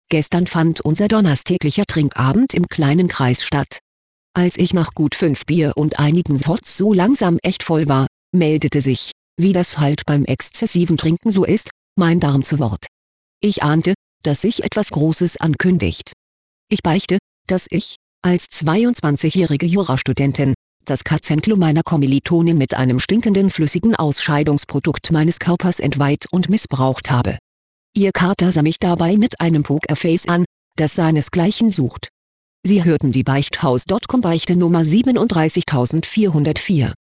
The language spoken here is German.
Gestern fand unser donnerstäglicher Trinkabend im kleinen Kreis statt. Als ich nach gut 5 Bier und einigen Shots so langsam echt voll war, meldete sich, wie das halt beim exzessiven Trinken so ist, mein Darm zu Wort. Ich ahnte, dass sich etwas Großes ankündigt. Ich beichte, dass ich, als 22-jährige Jurastudentin, das K-Zentrum meiner Kommilitonin mit einem stinkenden flüssigen Ausscheidungsprodukt meines Körpers entweiht und missbraucht habe. Ihr Kater sah mich dabei mit einem Pokerface an, das seinesgleichen sucht. Sie hörten die Beichthaus.com Beichte Nummer 37404.